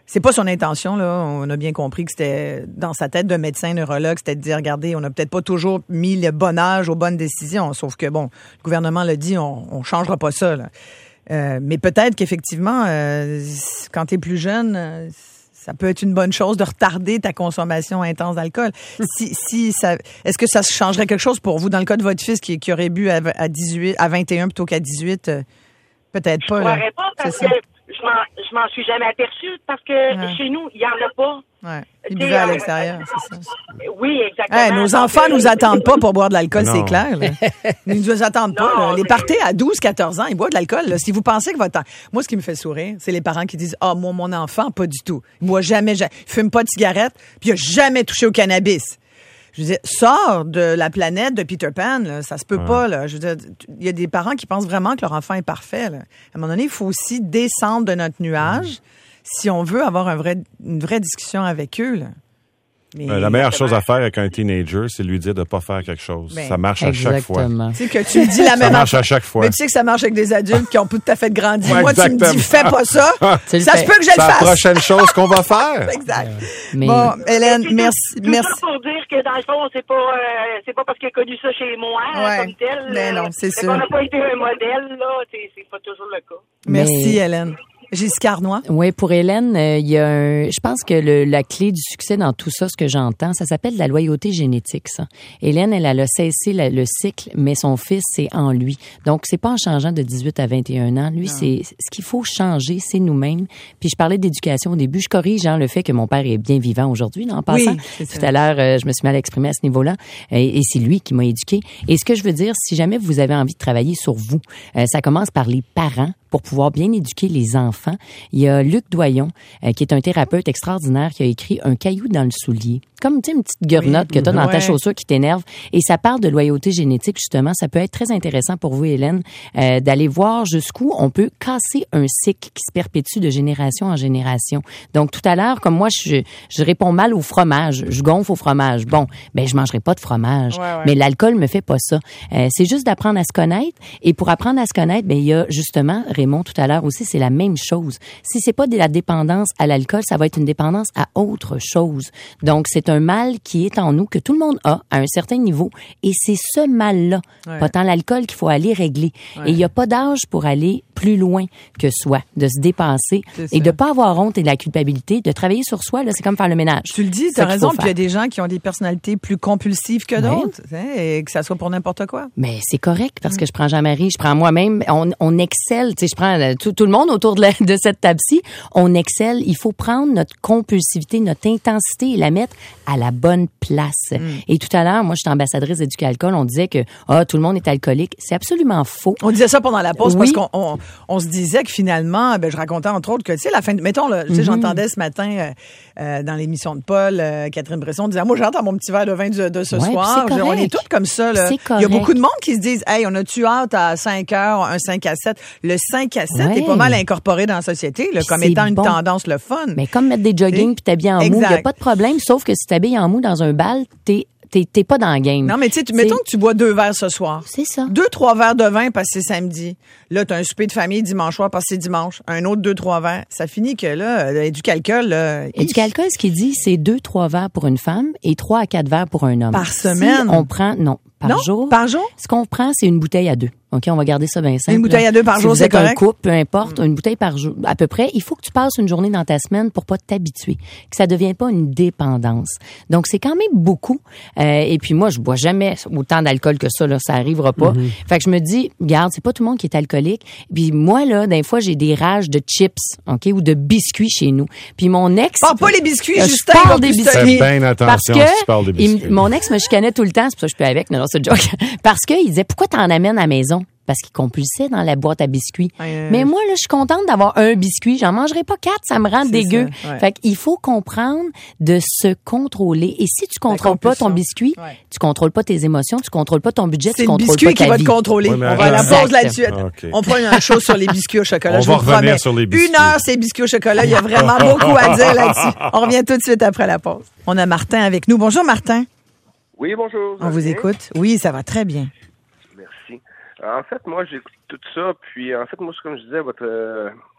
c'est pas son intention, là. On a bien compris que c'était dans sa tête de médecin neurologue, c'était de dire, regardez, on n'a peut-être pas toujours mis le bon âge aux bonnes décisions, sauf que, bon, le gouvernement l'a dit, on, on changera pas ça, là. Euh, mais peut-être qu'effectivement, euh, quand t'es plus jeune, euh, ça peut être une bonne chose de retarder ta consommation intense d'alcool. Si, si ça, est-ce que ça changerait quelque chose pour vous dans le cas de votre fils qui, qui aurait bu à, à dix-huit, à vingt et un plutôt qu'à dix-huit? Euh, peut-être je pas. Je ne croirais pas parce que je m'en, je m'en suis jamais aperçue parce que ouais. chez nous, il n'y en a pas. Ouais. Ils buvaient à l'extérieur, c'est ça. Oui, exactement. Hey, nos enfants ne nous attendent pas pour boire de l'alcool, non. C'est clair. Là. Ils ne nous attendent pas. Non, là. Les mais... parties à douze, quatorze ans, ils boivent de l'alcool. Là. Si vous pensez que votre... Moi, ce qui me fait sourire, c'est les parents qui disent « Ah, oh, moi, mon enfant, pas du tout. Il ne boit jamais, jamais. Il fume pas de cigarette, puis il n'a jamais touché au cannabis. » Je veux dire, sors de la planète de Peter Pan, là. Ça se peut ouais. pas. Là. Je veux dire, il y a des parents qui pensent vraiment que leur enfant est parfait. Là. À un moment donné, il faut aussi descendre de notre nuage mmh. si on veut avoir un vrai, une vraie discussion avec eux. Là. Mais euh, la meilleure chose à faire avec un teenager, c'est lui dire de ne pas faire quelque chose. Ben, ça marche exactement. À chaque fois. Tu sais que tu me dis la même Ça marche à chaque fois. Mais tu sais que ça marche avec des adultes qui ont pas tout à fait grandi. Ouais, moi, exactement. Tu me dis, fais pas ça. ça se fais. Peut que je le fasse. C'est la prochaine chose qu'on va faire. Exact. Mais... Bon, Hélène, tout, merci. Tout merci. ça pour dire que dans le fond, c'est pas, euh, c'est pas parce qu'il a connu ça chez moi, ouais. comme tel. Mais non, c'est sûr. On n'a pas été un modèle, là. C'est, c'est pas toujours le cas. Merci, Mais... Hélène. Jessica Arnois. Oui, pour Hélène, euh, il y a un, je pense que le, la clé du succès dans tout ça, ce que j'entends, ça s'appelle la loyauté génétique, ça. Hélène, elle, elle a cessé la, le cycle, mais son fils, c'est en lui. Donc, c'est pas en changeant de dix-huit à vingt et un ans. Lui, non. c'est ce qu'il faut changer, c'est nous-mêmes. Puis, je parlais d'éducation au début. Je corrige hein, le fait que mon père est bien vivant aujourd'hui, en passant. Oui, tout à l'heure, euh, je me suis mal exprimée à ce niveau-là. Et, et c'est lui qui m'a éduquée. Et ce que je veux dire, si jamais vous avez envie de travailler sur vous, euh, ça commence par les parents pour pouvoir bien éduquer les enfants. Il y a Luc Doyon, euh, qui est un thérapeute extraordinaire, qui a écrit Un caillou dans le soulier. Comme, tu sais, une petite gurnotte oui, que tu as dans ouais. ta chaussure qui t'énerve. Et ça parle de loyauté génétique, justement. Ça peut être très intéressant pour vous, Hélène, euh, d'aller voir jusqu'où on peut casser un cycle qui se perpétue de génération en génération. Donc, tout à l'heure, comme moi, je, je réponds mal au fromage. Je gonfle au fromage. Bon, ben je mangerai pas de fromage. Ouais, ouais. Mais l'alcool me fait pas ça. Euh, c'est juste d'apprendre à se connaître. Et pour apprendre à se connaître, ben il y a justement, Raymond, tout à l'heure aussi, c'est la même chose. Si c'est pas de la dépendance à l'alcool, ça va être une dépendance à autre chose. Donc, c'est un mal qui est en nous, que tout le monde a à un certain niveau. Et c'est ce mal-là, ouais. pas tant l'alcool, qu'il faut aller régler. Ouais. Et il n'y a pas d'âge pour aller plus loin que soi, de se dépasser et de pas avoir honte et de la culpabilité, de travailler sur soi, là, c'est comme faire le ménage. Tu le dis, tu as raison, puis il y a des gens qui ont des personnalités plus compulsives que d'autres, ouais. et que ça soit pour n'importe quoi. Mais c'est correct, parce que je prends Jean-Marie, je prends moi-même, on, on excelle, tu sais, je prends tout, tout le monde autour de, la, de cette table-ci, on excelle, il faut prendre notre compulsivité, notre intensité et la mettre à la bonne place. Mm. Et tout à l'heure, moi, je suis ambassadrice d'Éducalcool, on disait que ah, tout le monde est alcoolique. C'est absolument faux. On disait ça pendant la pause, oui. parce qu'on on, on se disait que finalement, ben, je racontais entre autres que, tu sais, la fin de, mettons, là, tu sais, mm-hmm. j'entendais ce matin euh, euh, dans l'émission de Paul, euh, Catherine Bresson disait, moi, j'entends mon petit verre de vin de, de ce ouais, soir. Je, on est tous comme ça, là. Il y a beaucoup de monde qui se disent, hey, on a-tu hâte à cinq heures, un cinq à sept. Le cinq à sept ouais. est pas mal incorporé dans la société, là, comme étant une bon. tendance le fun. Mais comme mettre des jogging puis t'habiller en mou, il n'y a pas de problème, sauf que si t'habilles en mou dans un bal, t'es T'es, t'es pas dans le game. Non, mais tu sais, mettons que tu bois deux verres ce soir. C'est ça. Deux, trois verres de vin parce que c'est samedi. Là, t'as un souper de famille dimanche soir parce que c'est dimanche. Un autre deux, trois verres. Ça finit que là, Éducalcool, là. Éducalcool, ce qu'il dit, c'est deux, trois verres pour une femme et trois à quatre verres pour un homme. Par semaine? Si on prend, non. Par non, jour. Par jour? Ce qu'on prend, c'est une bouteille à deux. OK, on va garder ça bien simple. Une bouteille là. à deux par si jour, vous c'est êtes correct? un couple, peu importe, mm. une bouteille par jour. À peu près, il faut que tu passes une journée dans ta semaine pour pas t'habituer, que ça devienne pas une dépendance. Donc, c'est quand même beaucoup. Euh, et puis moi, je bois jamais autant d'alcool que ça, là. Ça arrivera pas. Mm-hmm. Fait que je me dis, regarde, c'est pas tout le monde qui est alcoolique. Puis moi, là, des fois, j'ai des rages de chips, OK, ou de biscuits chez nous. Puis mon ex... Parle pas les biscuits, euh, Justin. Je parle des biscuits. Fais bien attention parce que si tu parles des biscuits. Il, mon ex me chicanait tout le temps, c'est pour ça que je peux avec, non, non, c'est une joke. Parce qu'il disait, pourquoi t'en amènes à la maison? Parce qu'il compulsait dans la boîte à biscuits. Euh... Mais moi, là, je suis contente d'avoir un biscuit. J'en mangerai pas quatre, ça me rend c'est dégueu. Ça, ouais. Fait qu'il faut comprendre de se contrôler. Et si tu contrôles pas ton biscuit, ouais. tu contrôles pas tes émotions, tu contrôles pas ton budget, c'est tu contrôles pas ta vie. C'est le biscuit qui va vie. te contrôler. Oui, on va à la pause là-dessus. Okay. On prend un show sur les biscuits au chocolat. On je va vous revenir promets. sur les biscuits. Une heure, c'est biscuits au chocolat. Il y a vraiment beaucoup à dire là-dessus. On revient tout de suite après la pause. On a Martin avec nous. Bonjour, Martin. Oui, bonjour. On vous bien? écoute. Oui, ça va très bien. Merci. En fait, moi, j'écoute tout ça, puis en fait, moi, comme je disais, votre euh,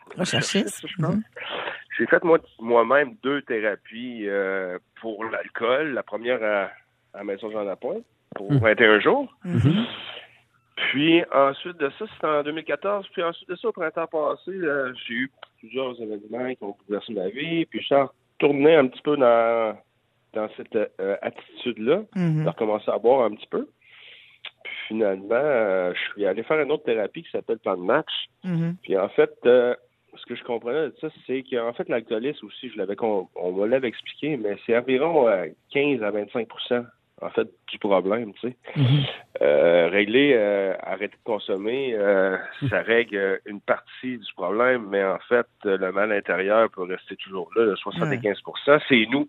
Recherchiste. Je pense. Mm-hmm. J'ai fait moi, moi-même deux thérapies euh, pour l'alcool. La première à, à la Maison Jean-Lapointe pour mm-hmm. vingt et un jours. Mm-hmm. Puis ensuite de ça, c'était en deux mille quatorze. Puis ensuite de ça, au printemps passé, là, j'ai eu plusieurs événements qui ont bouleversé ma vie. Puis je suis retourné un petit peu dans, dans cette euh, attitude-là, mm-hmm. de recommencer à boire un petit peu. Puis finalement, euh, je suis allé faire une autre thérapie qui s'appelle Plan de match. Mm-hmm. Puis en fait, euh, ce que je comprenais de ça, c'est qu'en fait, l'alcoolisme aussi, je l'avais on, on me l'avait expliqué, mais c'est environ euh, quinze à vingt-cinq pour cent en fait, du problème, tu sais. Mm-hmm. Euh, régler, euh, arrêter de consommer, euh, ça règle une partie du problème, mais en fait, le mal intérieur peut rester toujours là, le soixante-quinze pour cent. Ouais. C'est nous.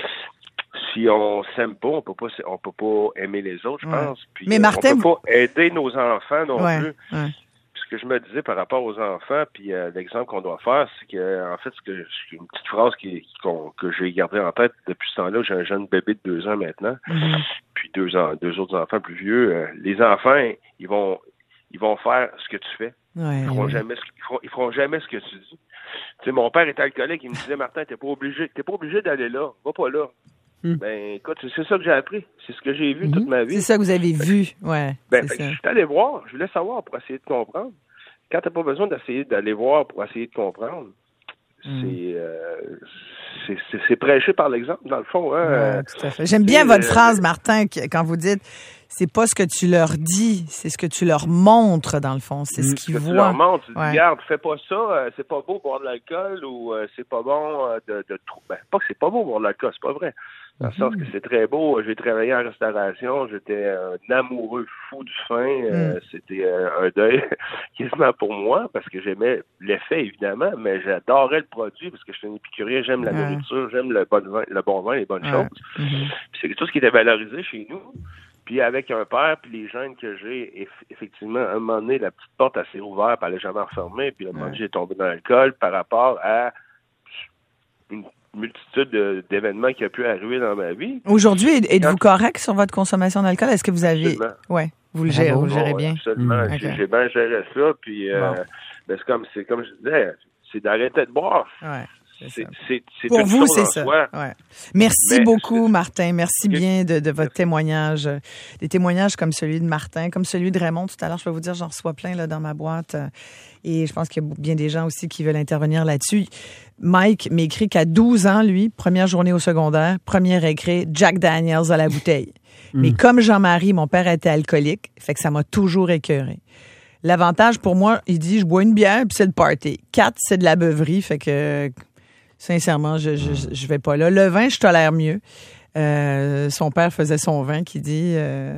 Si on s'aime pas, on peut pas, on peut pas aimer les autres, je ouais. pense. Puis, mais Martin, on peut pas aider nos enfants non ouais, plus. Ouais. Ce que je me disais par rapport aux enfants, puis euh, l'exemple qu'on doit faire, c'est que en fait, ce que une petite phrase qui, qui, qu'on, que j'ai gardée en tête depuis ce temps-là, j'ai un jeune bébé de deux ans maintenant, mm-hmm. puis deux ans, deux autres enfants plus vieux. Euh, les enfants, ils vont, ils vont faire ce que tu fais. Ouais, ils feront ouais. jamais, ce, ils feront, ils feront jamais ce que tu dis. Tu sais, mon père était alcoolique, il me disait, Martin, t'es pas obligé, t'es pas obligé d'aller là, va pas là. Mm. Ben, écoute, c'est ça que j'ai appris. C'est ce que j'ai vu mm-hmm. toute ma vie. C'est ça que vous avez vu, ouais. Ben, je suis allé voir, je voulais savoir pour essayer de comprendre. Quand t'as pas besoin d'essayer d'aller voir pour essayer de comprendre, mm. c'est, euh, c'est, c'est, c'est prêcher par l'exemple, dans le fond. Hein? Ouais, tout à fait. J'aime bien votre euh, phrase, Martin, quand vous dites c'est pas ce que tu leur dis, c'est ce que tu leur montres, dans le fond. C'est ce qu'ils ce voient. Tu leur montres, tu ouais. dis, regarde, fais pas ça, euh, c'est pas beau boire de l'alcool ou euh, c'est pas bon euh, de, de trop. Ben, pas que c'est pas beau boire de l'alcool, c'est pas vrai. Dans le sens que c'est très beau. J'ai travaillé en restauration. J'étais un amoureux fou du fin. Euh, mm. C'était euh, un deuil quasiment pour moi parce que j'aimais l'effet, évidemment, mais j'adorais le produit parce que je suis un épicurien. J'aime la ouais. nourriture, j'aime le bon vin, le bon vin, les bonnes ouais. choses. Mm-hmm. Puis c'est tout ce qui était valorisé chez nous. Puis avec un père, puis les jeunes que j'ai, effectivement, à un moment donné, la petite porte s'est ouverte, puis elle n'est jamais refermée. Puis à un moment donné, j'ai tombé dans l'alcool par rapport à une multitude de, d'événements qui a pu arriver dans ma vie. Aujourd'hui, êtes-vous correct sur votre consommation d'alcool? Est-ce que vous avez... Oui, vous le gérez, bon, vous le gérez bon, bien. Absolument. Mmh. J'ai, okay. j'ai bien géré ça. Puis, euh, bon. ben, c'est, comme, c'est comme je disais, c'est d'arrêter de boire. Ouais. C'est, c'est, c'est Pour vous, c'est ça. Ouais. Merci Mais, beaucoup, Martin. Merci bien de, de votre témoignage. Des témoignages comme celui de Martin, comme celui de Raymond. Tout à l'heure, je peux vous dire, j'en reçois plein là, dans ma boîte. Et je pense qu'il y a bien des gens aussi qui veulent intervenir là-dessus. Mike m'écrit qu'à douze ans, lui, première journée au secondaire, premier récré, Jack Daniels à la bouteille. Mm. Mais comme Jean-Marie, mon père était alcoolique, fait que ça m'a toujours écœuré. L'avantage pour moi, il dit, je bois une bière puis c'est le party. Quatre, c'est de la beuverie, fait que... Sincèrement, je, je je vais pas là. Le vin, je tolère mieux. Euh, son père faisait son vin qui dit... Euh,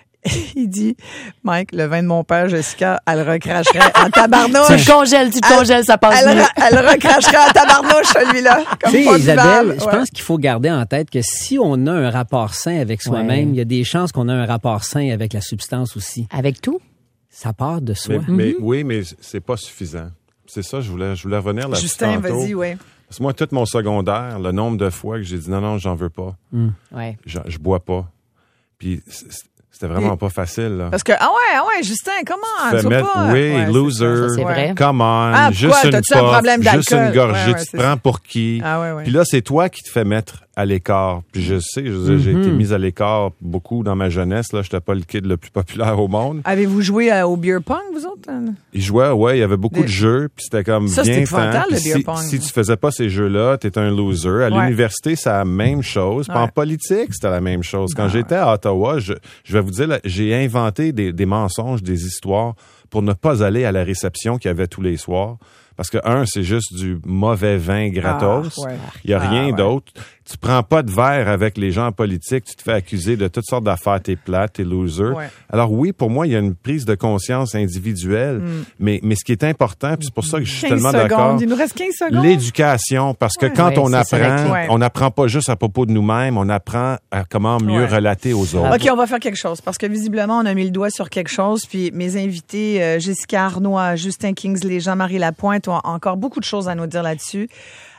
il dit, Mike, le vin de mon père, Jessica, elle recracherait en tabarnouche. Tu le congèles, tu le congèles, ça passe elle, mieux. Elle, elle recracherait en tabarnouche, celui-là. Tu sais, Isabelle, ouais. je pense qu'il faut garder en tête que si on a un rapport sain avec soi-même, ouais. il y a des chances qu'on a un rapport sain avec la substance aussi. Avec tout? Ça part de soi. Mais, mais, mm-hmm. Oui, mais c'est pas suffisant. C'est ça, je voulais, je voulais revenir là-dessus. Justin, tantôt. vas-y, oui. Parce que moi, tout mon secondaire, le nombre de fois que j'ai dit non, non, j'en veux pas. Mm. Ouais. Je, je bois pas. Puis c'était vraiment Et, pas facile. Là. Parce que, ah ouais, ah ouais, Justin, comment? Tu fais mettre, pas? Oui, ouais, loser, ça, c'est vrai. Come on, ah, juste quoi? une T'as-tu un problème puff, juste une gorgée, ouais, ouais, tu te prends pour qui? Ah ouais, ouais. Puis là, c'est toi qui te fais mettre à l'écart. Puis je sais, je veux dire, mm-hmm. j'ai été mise à l'écart beaucoup dans ma jeunesse. Là, j'étais pas le kid le plus populaire au monde. Avez-vous joué euh, au beer pong, vous autres? Ils jouaient, ouais, il y avait beaucoup Des... de jeux, puis c'était comme ça, bien temps. Le si, beer pong. si tu faisais pas ces jeux-là, t'étais un loser. À ouais. l'université, c'est la même chose. Puis ouais. en politique, c'était la même chose. Quand ah, j'étais ouais. à Ottawa, je, je vais vous dire, là, j'ai inventé des, des mensonges, des histoires pour ne pas aller à la réception qu'il y avait tous les soirs. Parce que, un, c'est juste du mauvais vin gratos. Il ah, ouais. n'y a ah, rien ouais. d'autre. Tu prends pas de verre avec les gens en politique. Tu te fais accuser de toutes sortes d'affaires. T'es plate, t'es loser. Ouais. Alors oui, pour moi, il y a une prise de conscience individuelle. Mm. Mais, mais ce qui est important, puis c'est pour ça que je suis tellement secondes. d'accord. Il nous reste quinze secondes. L'éducation. Parce que ouais. quand ouais, on apprend, on n'apprend pas juste à propos de nous-mêmes. On apprend à comment mieux ouais. relater aux autres. OK, on va faire quelque chose. Parce que visiblement, on a mis le doigt sur quelque chose. Puis mes invités, euh, Jessica Arnois, Justin Kingsley, Jean-Marie Lapointe, ont encore beaucoup de choses à nous dire là-dessus.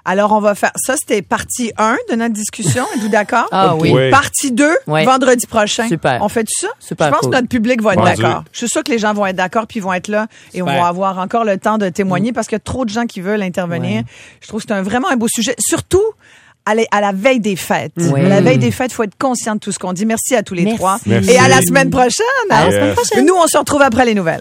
Alors, on va faire... Ça, c'était partie un de notre discussion. Êtes-vous d'accord? Ah oui. Oui. Partie deux, Oui. vendredi prochain. Super. On fait ça? Super Je pense cool. que notre public va être Vendu. d'accord. Je suis sûre que les gens vont être d'accord puis ils vont être là et Super. on va avoir encore le temps de témoigner parce qu'il y a trop de gens qui veulent intervenir. Ouais. Je trouve que c'est un, vraiment un beau sujet. Surtout... À la, à la veille des fêtes. Oui. À la veille des fêtes, il faut être conscient de tout ce qu'on dit. Merci à tous les Merci. trois. Merci. Et à la semaine prochaine. À la Yes. semaine prochaine. Nous, on se retrouve après les nouvelles.